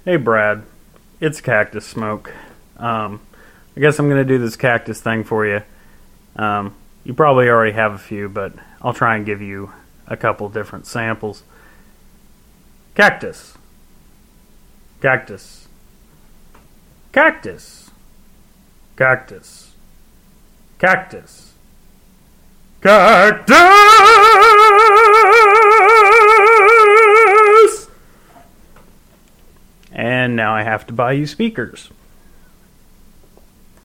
Hey Brad, it's Cactus Smoke. I guess I'm gonna do this cactus thing for you. You probably already have a few, but I'll try and give you a couple different samples. Cactus. Cactus. Cactus. Cactus. Cactus. Cactus! And now I have to buy you speakers.